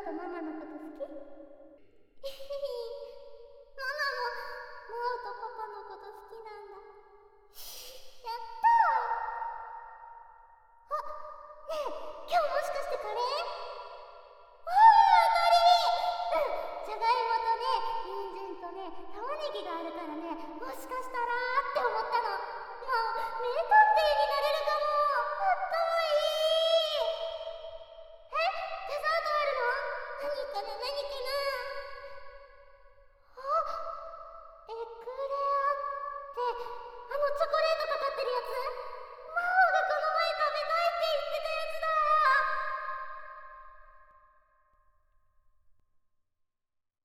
とママのこと好き？ママもマオとパパのこと好きなんだ。やったー。あ、ねえ、今日もしかしてカレー？当たり！じゃがいもとね、人参とね、玉ねぎがあるからね、もしかしたらって思ったの。もう名探偵になれるかも。かわいい。デザートあるの？何かな？